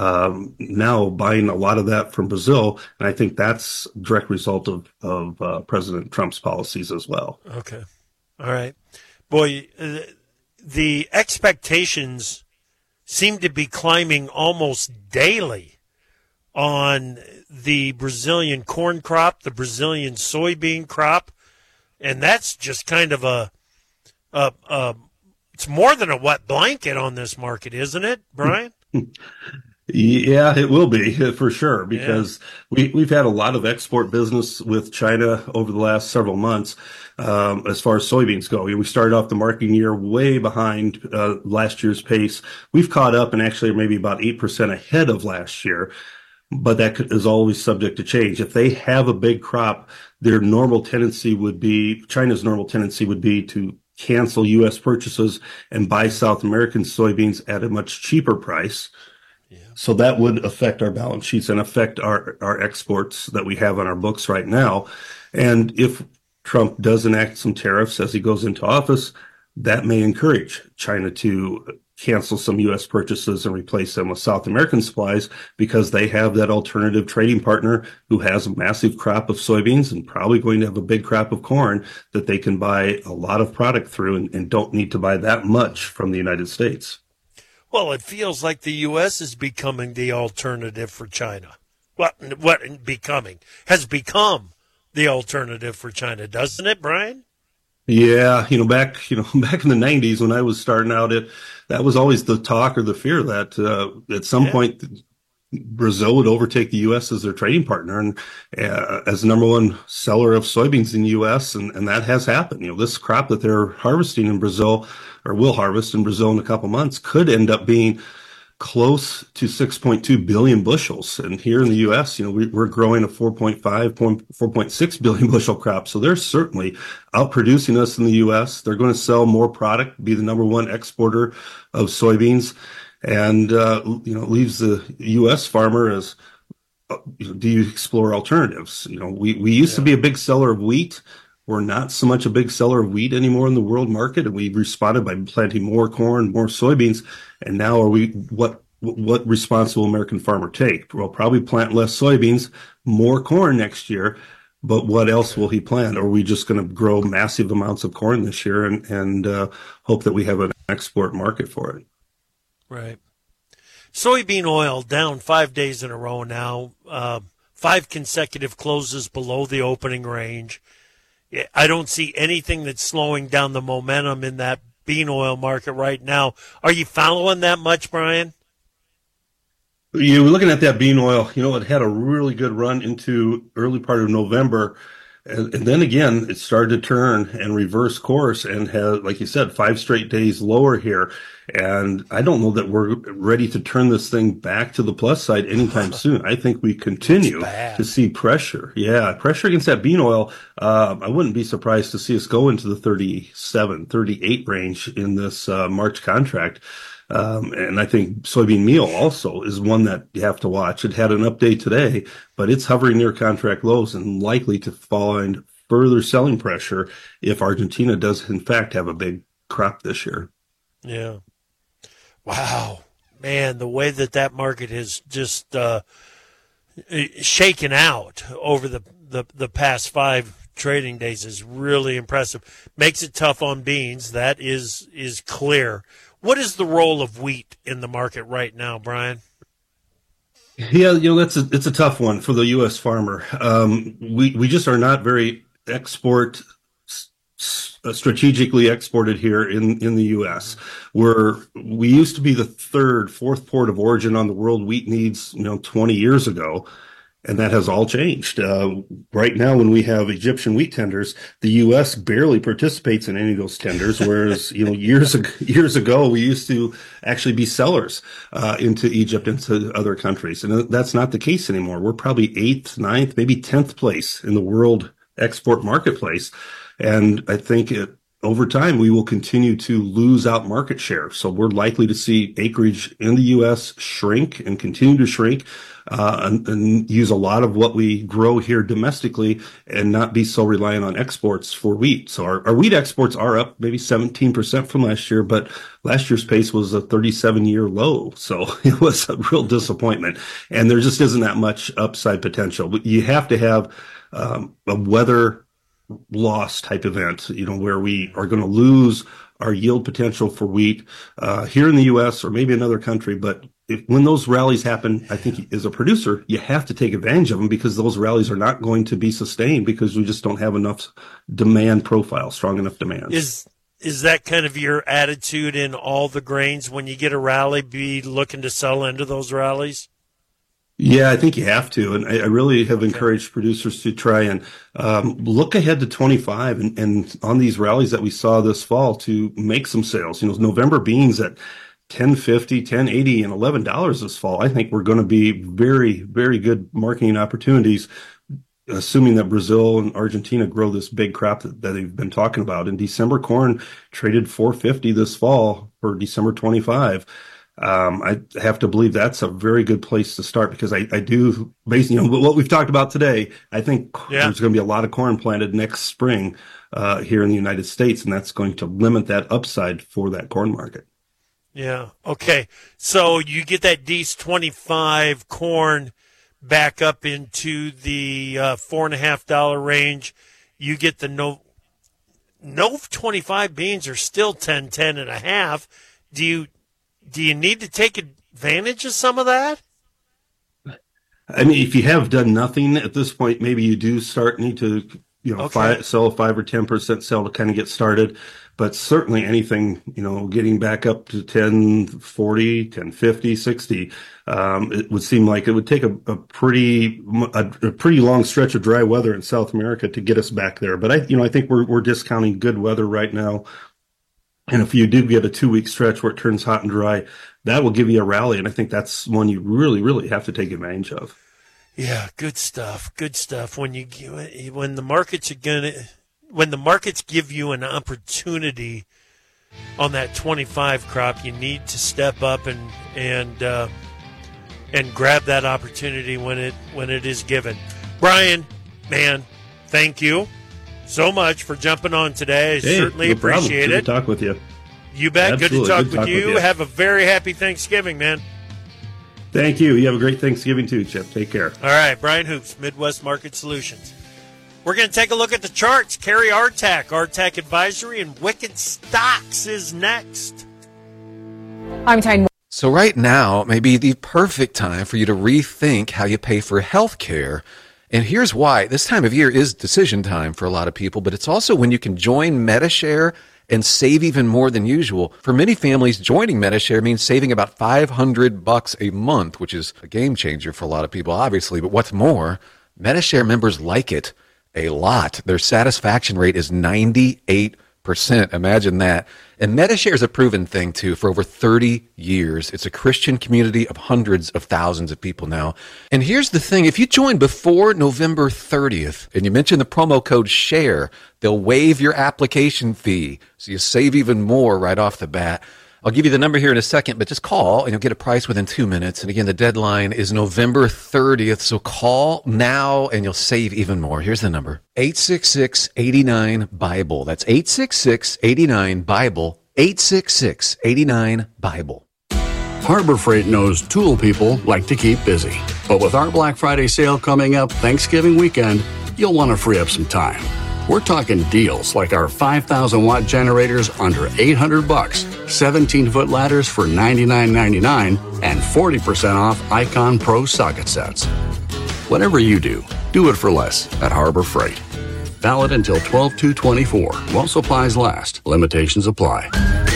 now buying a lot of that from Brazil. And I think that's a direct result of President Trump's policies as well. Okay. All right. Boy, the expectations seem to be climbing almost daily on the Brazilian corn crop, the Brazilian soybean crop, and that's just kind of it's more than a wet blanket on this market, isn't it, Brian? Yeah, it will be for sure, because we've had a lot of export business with China over the last several months. As far as soybeans go, we started off the marketing year way behind last year's pace. We've caught up and actually are maybe about 8% ahead of last year, but that is always subject to change. If they have a big crop, China's normal tendency would be to cancel U.S. purchases and buy South American soybeans at a much cheaper price. So that would affect our balance sheets and affect our exports that we have on our books right now. And if Trump does enact some tariffs as he goes into office, that may encourage China to cancel some U.S. purchases and replace them with South American supplies, because they have that alternative trading partner who has a massive crop of soybeans and probably going to have a big crop of corn that they can buy a lot of product through and don't need to buy that much from the United States. Well, it feels like the U.S. is becoming the alternative for China. Has become the alternative for China, doesn't it, Brian? Yeah, back in the 90s when I was starting out, that was always the talk or the fear that at some point Brazil would overtake the U.S. as their trading partner and as the number one seller of soybeans in the U.S. And that has happened. This crop that they're harvesting in Brazil, or will harvest in Brazil in a couple months, could end up being close to 6.2 billion bushels. And here in the U.S., we're growing a 4.6 billion bushel crop. So they're certainly outproducing us in the U.S. They're going to sell more product, be the number one exporter of soybeans. And, it leaves the U.S. farmer as, do you explore alternatives? We used to be a big seller of wheat. We're not so much a big seller of wheat anymore in the world market, and we've responded by planting more corn, more soybeans. And now what response will American farmer take? We'll probably plant less soybeans, more corn next year, but what else will he plant? Or are we just going to grow massive amounts of corn this year and hope that we have an export market for it? Right. Soybean oil down 5 days in a row now, 5 consecutive closes below the opening range. I don't see anything that's slowing down the momentum in that bean oil market right now. Are you following that much, Brian? You're looking at that bean oil. It had a really good run into early part of November. And then again, it started to turn and reverse course and has, like you said, 5 straight days lower here. And I don't know that we're ready to turn this thing back to the plus side anytime soon. I think we continue to see pressure. Yeah, pressure against that bean oil. I wouldn't be surprised to see us go into the 37, 38 range in this March contract. And I think soybean meal also is one that you have to watch. It had an update today, but it's hovering near contract lows and likely to find further selling pressure if Argentina does in fact have a big crop this year. Yeah. Wow. Man, the way that market has just shaken out over the past 5 trading days is really impressive. Makes it tough on beans. That is clear. What is the role of wheat in the market right now, Brian? Yeah, it's a tough one for the U.S. farmer. We just are not very strategically exported here in the U.S. We used to be the 3rd, 4th port of origin on the world wheat needs, 20 years ago. And that has all changed. Right now, when we have Egyptian wheat tenders, the U.S. barely participates in any of those tenders, whereas, years ago, we used to actually be sellers into Egypt and to other countries. And that's not the case anymore. We're probably 8th, 9th, maybe 10th place in the world export marketplace. And I think over time, we will continue to lose out market share. So we're likely to see acreage in the U.S. shrink and continue to shrink. And use a lot of what we grow here domestically and not be so reliant on exports for wheat. So our wheat exports are up maybe 17% from last year, but last year's pace was a 37-year low. So it was a real disappointment. And there just isn't that much upside potential. But you have to have a weather loss type event, where we are going to lose our yield potential for wheat here in the U.S. or maybe another country. But when those rallies happen, I think as a producer, you have to take advantage of them, because those rallies are not going to be sustained because we just don't have enough demand profile, strong enough demand. Is Is that kind of your attitude in all the grains when you get a rally, be looking to sell into those rallies? Yeah, I think you have to. And I really have encouraged producers to try and look ahead to 25 and on these rallies that we saw this fall to make some sales. November beans at $10.50, $10.80, and $11 this fall. I think we're going to be very, very good marketing opportunities, assuming that Brazil and Argentina grow this big crop that they've been talking about. And December corn traded $4.50 this fall for December 25. I have to believe that's a very good place to start because I do, based what we've talked about today, I think there's going to be a lot of corn planted next spring here in the United States, and that's going to limit that upside for that corn market. Yeah. Okay. So you get that D's 25 corn back up into the $4.50 range. You get the Nov 25 beans are still 10.5. Do you need to take advantage of some of that? I mean, if you have done nothing at this point, maybe you do need to sell a 5 or 10% sell to kind of get started. But certainly anything, getting back up to 10.40, 10.50, 60, it would seem like it would take a pretty long stretch of dry weather in South America to get us back there. But I think we're discounting good weather right now. And if you do get a 2-week stretch where it turns hot and dry, that will give you a rally. And I think that's one you really, really have to take advantage of. Yeah, good stuff. Good stuff. When the markets give you an opportunity on that 25 crop, you need to step up and grab that opportunity when it is given. Brian, man, thank you so much for jumping on today. I certainly appreciate it. Good to talk with you. You bet. Absolutely. Good to talk with you. Have a very happy Thanksgiving, man. Thank you. You have a great Thanksgiving too, Chip. Take care. All right, Brian Hoops, Midwest Market Solutions. We're going to take a look at the charts. Carrie Artak Advisory, and Wicked Stocks is next. I'm Tyne. So right now may be the perfect time for you to rethink how you pay for health care. And here's why. This time of year is decision time for a lot of people, but it's also when you can join Medi-Share and save even more than usual. For many families, joining Medi-Share means saving about $500 a month, which is a game changer for a lot of people, obviously. But what's more, Medi-Share members like it a lot. Their satisfaction rate is 98%. Imagine that. And Medi-Share is a proven thing, too, for over 30 years. It's a Christian community of hundreds of thousands of people now. And here's the thing. If you join before November 30th and you mention the promo code SHARE, they'll waive your application fee. So you save even more right off the bat. I'll give you the number here in a second, but just call and you'll get a price within 2 minutes. And again, the deadline is November 30th. So call now and you'll save even more. Here's the number: 866-89-BIBLE. That's 866-89-BIBLE. 866-89-BIBLE. Harbor Freight knows tool people like to keep busy. But with our Black Friday sale coming up Thanksgiving weekend, you'll want to free up some time. We're talking deals like our 5,000-watt generators under $800, 17-foot ladders for $99.99, and 40% off Icon Pro socket sets. Whatever you do it for less at Harbor Freight. Valid until 12/2/24. While supplies last. Limitations apply.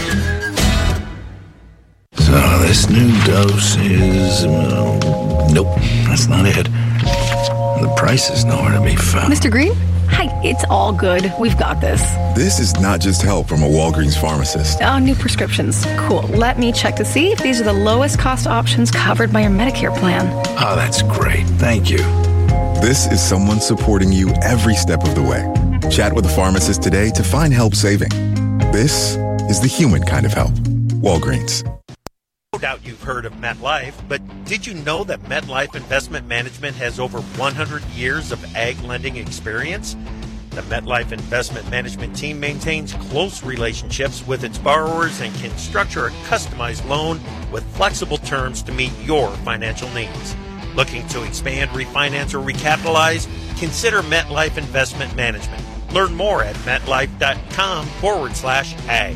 So this new dose is... nope, that's not it. The price is nowhere to be found. Mr. Green? Hi, it's all good. We've got this. This is not just help from a Walgreens pharmacist. Oh, new prescriptions. Cool. Let me check to see if these are the lowest cost options covered by your Medicare plan. Oh, that's great. Thank you. This is someone supporting you every step of the way. Chat with a pharmacist today to find help saving. This is the human kind of help. Walgreens. No doubt you've heard of MetLife, but did you know that MetLife Investment Management has over 100 years of ag lending experience? The MetLife Investment Management team maintains close relationships with its borrowers and can structure a customized loan with flexible terms to meet your financial needs. Looking to expand, refinance, or recapitalize? Consider MetLife Investment Management. Learn more at metlife.com/ag.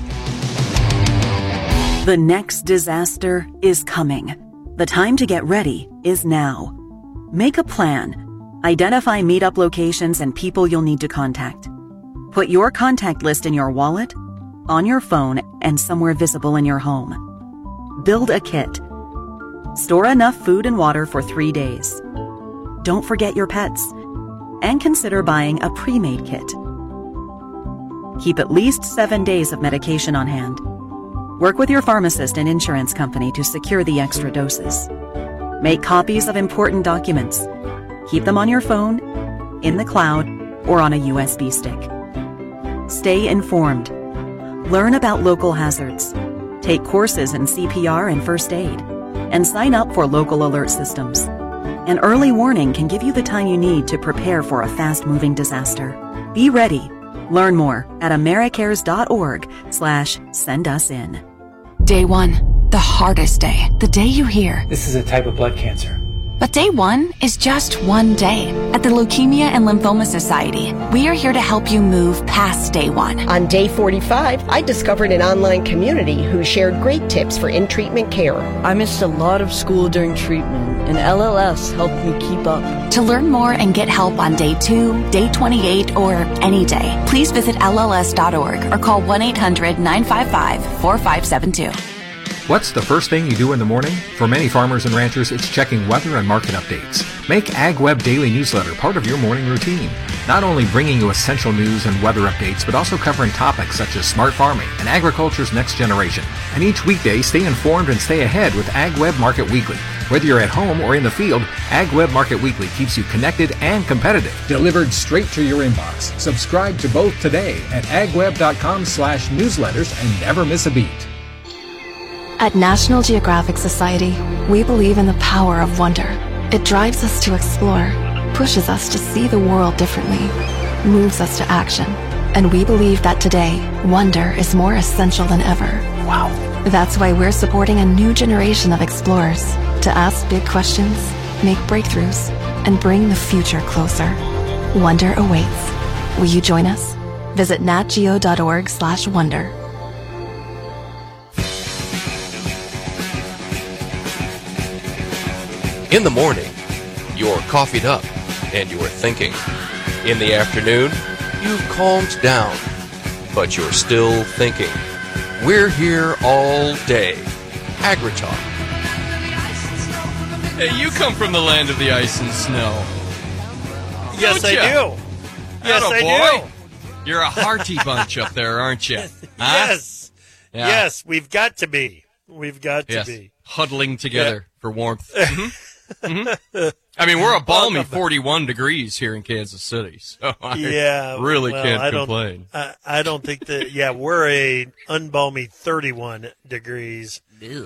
The next disaster is coming. The time to get ready is now. Make a plan. Identify meetup locations and people you'll need to contact. Put your contact list in your wallet on your phone, and somewhere visible in your home. Build a kit. Store enough food and water for 3 days. Don't forget your pets. And consider buying a pre-made kit. Keep at least 7 days of medication on hand. Work with your pharmacist and insurance company to secure the extra doses. Make copies of important documents. Keep them on your phone, in the cloud, or on a USB stick. Stay informed. Learn about local hazards. Take courses in CPR and first aid. And sign up for local alert systems. An early warning can give you the time you need to prepare for a fast-moving disaster. Be ready. Learn more at americares.org/send-us-in. Day 1, the hardest day, the day you hear, "This is a type of blood cancer." But day 1 is just one day. At the Leukemia and Lymphoma Society, we are here to help you move past day 1. On day 45, I discovered an online community who shared great tips for in-treatment care. I missed a lot of school during treatment, and LLS helped me keep up. To learn more and get help on day 2, day 28, or any day, please visit LLS.org or call 1-800-955-4572. What's the first thing you do in the morning? For many farmers and ranchers, it's checking weather and market updates. Make AgWeb Daily Newsletter part of your morning routine. Not only bringing you essential news and weather updates, but also covering topics such as smart farming and agriculture's next generation. And each weekday, stay informed and stay ahead with AgWeb Market Weekly. Whether you're at home or in the field, AgWeb Market Weekly keeps you connected and competitive. Delivered straight to your inbox. Subscribe to both today at agweb.com/newsletters and never miss a beat. At National Geographic Society, we believe in the power of wonder. It drives us to explore, pushes us to see the world differently, moves us to action. And we believe that today, wonder is more essential than ever. Wow. That's why we're supporting a new generation of explorers to ask big questions, make breakthroughs, and bring the future closer. Wonder awaits. Will you join us? Visit natgeo.org/wonder. In the morning, you're coffeeed up and you're thinking. In the afternoon, you've calmed down, but you're still thinking. We're here all day. AgriTalk. Hey, you come from the land of the ice and snow. Yes, I do. Yes, I do. You're a hearty bunch up there, aren't you? Huh? Yes. Yeah. Yes, we've got to be. We've got to be. Huddling together for warmth. Mm-hmm. I mean, we're a balmy 41 degrees here in Kansas City, so I really can't complain. I don't think that. Yeah, we're a unbalmy 31 degrees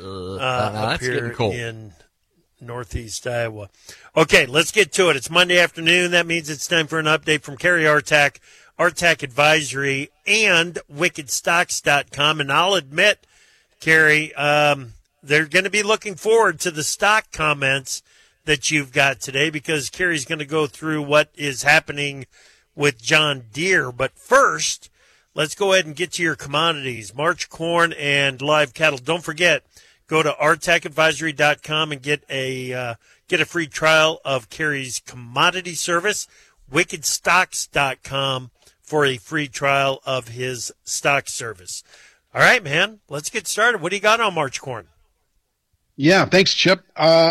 up here in northeast Iowa. Okay, let's get to it. It's Monday afternoon. That means it's time for an update from Kerry Artak, Artak Advisory, and WickedStocks.com. And I'll admit, Kerry, they're going to be looking forward to the stock comments that you've got today because Kerry's going to go through what is happening with John Deere. But first, let's go ahead and get to your commodities, March corn and live cattle. Don't forget, go to artakadvisory.com and get a free trial of Kerry's commodity service, wickedstocks.com for a free trial of his stock service. All right, man, let's get started. What do you got on March corn? Yeah, thanks, Chip.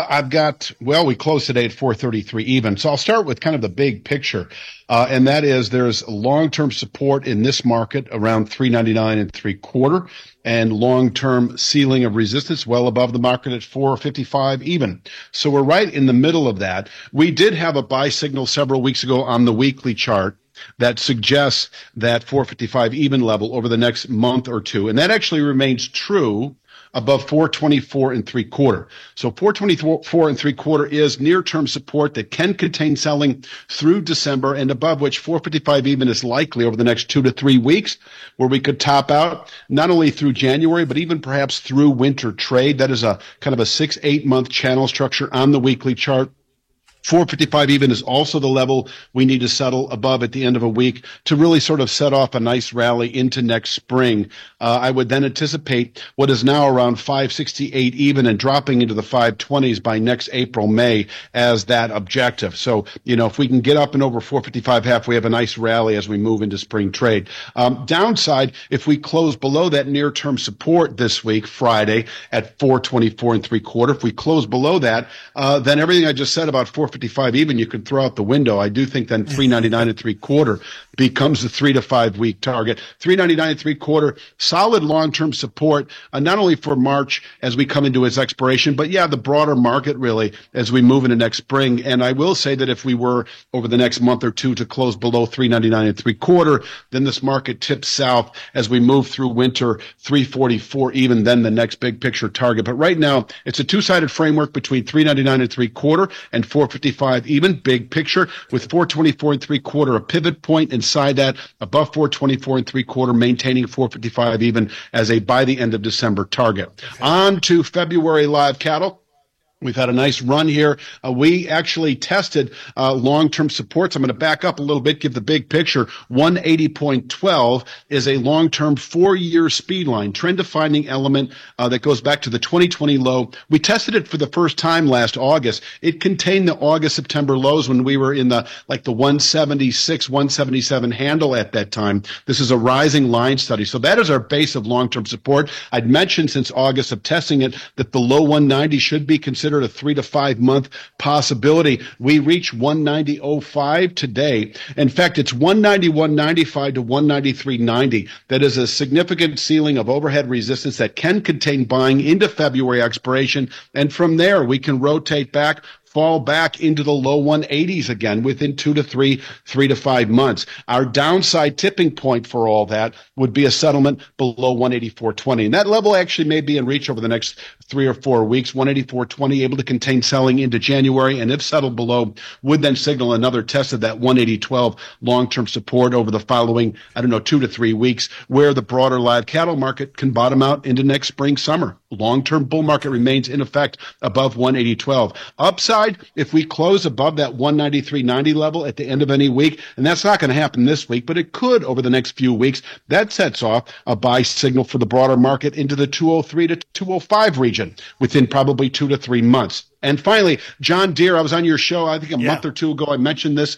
We closed today at 433 even. So I'll start with kind of the big picture. And that is there's long-term support in this market around 399 3/4 and long-term ceiling of resistance well above the market at 455 even. So we're right in the middle of that. We did have a buy signal several weeks ago on the weekly chart that suggests that 455 even level over the next month or two. And that actually remains true above 424 3/4. So 424 3/4 is near-term support that can contain selling through December and above which 455 even is likely over the next 2 to 3 weeks where we could top out not only through January, but even perhaps through winter trade. That is a kind of a 6-8 month channel structure on the weekly chart. 455 even is also the level we need to settle above at the end of a week to really sort of set off a nice rally into next spring. I would then anticipate what is now around 568 even and dropping into the 520s by next April, May as that objective. So, if we can get up and over 455 half, we have a nice rally as we move into spring trade. Downside, if we close below that near-term support this week, Friday, at 424 3/4, if we close below that, then everything I just said about 455 even, you could throw out the window. I do think then 399 3/4 becomes the 3 to 5 week target. 399 3/4, solid long-term support, not only for March as we come into its expiration, but the broader market really as we move into next spring. And I will say that if we were over the next month or two to close below 399 3/4, then this market tips south as we move through winter, 344 even, then the next big picture target. But right now, it's a two-sided framework between 399 3/4 and 455 even, big picture, with 424 3/4 a pivot point inside that, above 424 3/4, maintaining 455 even as a by the end of December target. Okay. On to February live cattle. We've had a nice run here. We actually tested long-term supports. I'm going to back up a little bit, give the big picture. 180.12 is a long-term 4-year speed line, trend-defining element that goes back to the 2020 low. We tested it for the first time last August. It contained the August-September lows when we were in the 176, 177 handle at that time. This is a rising line study. So that is our base of long-term support. I'd mentioned since August of testing it that the low 190 should be considered a 3 to 5 month possibility. We reach 190.05 today. In fact, it's 191.95 to 193.90. That is a significant ceiling of overhead resistance that can contain buying into February expiration. And from there, we can rotate back, fall back into the low 180s again within 3 to 5 months. Our downside tipping point for all that would be a settlement below 184.20. And that level actually may be in reach over the next 3 or 4 weeks. 184.20 able to contain selling into January, and if settled below, would then signal another test of that 180.12 long-term support over the following, 2 to 3 weeks, where the broader live cattle market can bottom out into next spring, summer. Long-term bull market remains in effect above 180.12. Upside, if we close above that 193.90 level at the end of any week, and that's not going to happen this week, but it could over the next few weeks, that sets off a buy signal for the broader market into the 203 to 205 region within probably 2 to 3 months. And finally, John Deere, I was on your show, I think a month or two ago, I mentioned this.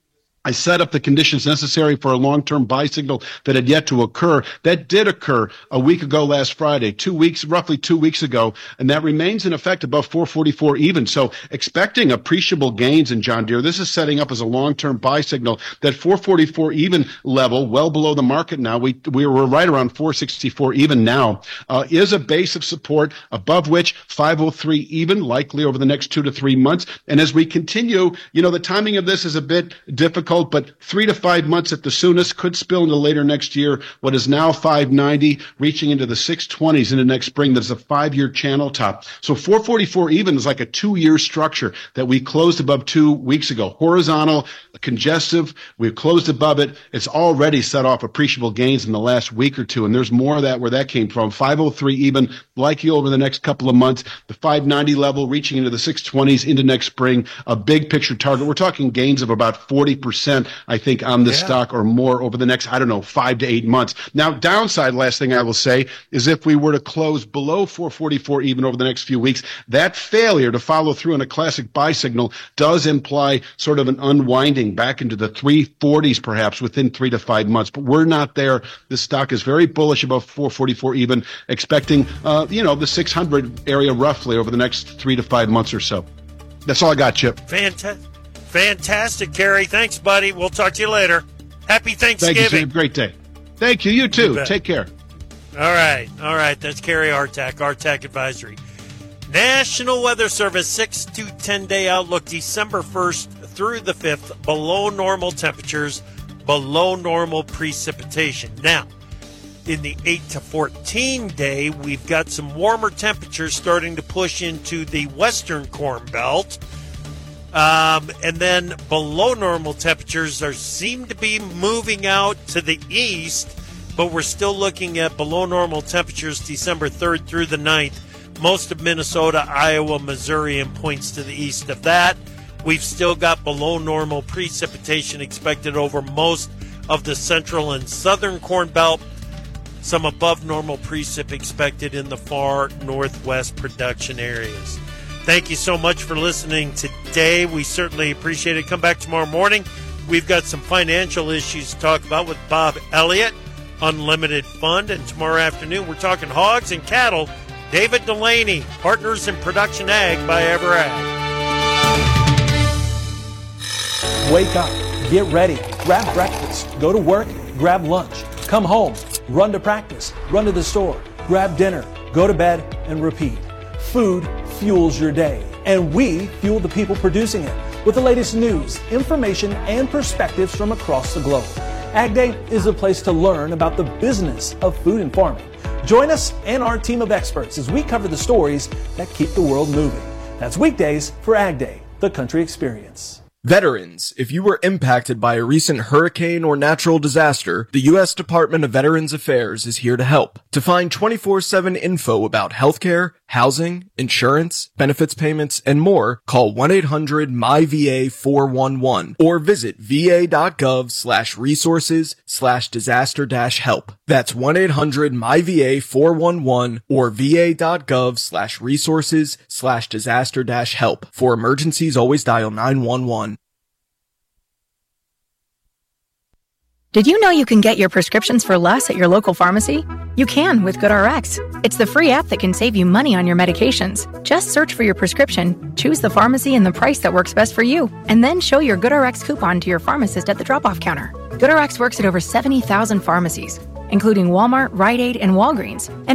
I set up the conditions necessary for a long-term buy signal that had yet to occur. That did occur a week ago last Friday, roughly 2 weeks ago, and that remains in effect above 444 even. So expecting appreciable gains in John Deere. This is setting up as a long-term buy signal. That 444 even level, well below the market now, we're right around 464 even now, is a base of support above which 503 even, likely over the next 2 to 3 months. And as we continue, the timing of this is a bit difficult, but 3 to 5 months at the soonest, could spill into later next year. What is now 590, reaching into the 620s into next spring. That's a 5-year channel top. So 444 even is like a 2-year structure that we closed above 2 weeks ago. Horizontal, congestive. We've closed above it. It's already set off appreciable gains in the last week or two, and there's more of that where that came from. 503 even, likely over the next couple of months. The 590 level reaching into the 620s into next spring. A big picture target. We're talking gains of about 40%. I think, on this stock or more over the next, 5 to 8 months. Now, downside, last thing I will say, is if we were to close below 444 even over the next few weeks, that failure to follow through on a classic buy signal does imply sort of an unwinding back into the 340s perhaps within 3 to 5 months. But we're not there. This stock is very bullish about 444 even, expecting, the 600 area roughly over the next 3 to 5 months or so. That's all I got, Chip. Fantastic, Kerry. Thanks, buddy. We'll talk to you later. Happy Thanksgiving. Thank you, Sam. Great day. Thank you. You too. Take care. All right. That's Kerry Artak Advisory. National Weather Service 6 to 10-day outlook, December 1st through the 5th, below normal temperatures, below normal precipitation. Now, in the 8 to 14-day, we've got some warmer temperatures starting to push into the western Corn Belt. And then below normal temperatures seem to be moving out to the east, but we're still looking at below normal temperatures December 3rd through the 9th. Most of Minnesota, Iowa, Missouri, and points to the east of that. We've still got below normal precipitation expected over most of the central and southern Corn Belt. Some above normal precip expected in the far northwest production areas. Thank you so much for listening today. We certainly appreciate it. Come back tomorrow morning. We've got some financial issues to talk about with Bob Elliott, Unlimited Fund. And tomorrow afternoon, we're talking hogs and cattle. David Delaney, Partners in Production Ag by EverAg. Wake up, get ready, grab breakfast, go to work, grab lunch, come home, run to practice, run to the store, grab dinner, go to bed, and repeat. Food fuels your day, and we fuel the people producing it with the latest news, information, and perspectives from across the globe. Ag Day is a place to learn about the business of food and farming. Join us and our team of experts as we cover the stories that keep the world moving. That's weekdays for Ag Day, the country experience. Veterans, if you were impacted by a recent hurricane or natural disaster, the U.S. Department of Veterans Affairs is here to help. To find 24/7 info about healthcare, housing, insurance, benefits payments, and more, call 1-800-MyVA411 or visit va.gov/resources/disaster-help. That's 1-800-MyVA411 or va.gov/resources/disaster-help. For emergencies, always dial 911. Did you know you can get your prescriptions for less at your local pharmacy? You can with GoodRx. It's the free app that can save you money on your medications. Just search for your prescription, choose the pharmacy and the price that works best for you, and then show your GoodRx coupon to your pharmacist at the drop-off counter. GoodRx works at over 70,000 pharmacies, including Walmart, Rite Aid, and Walgreens, and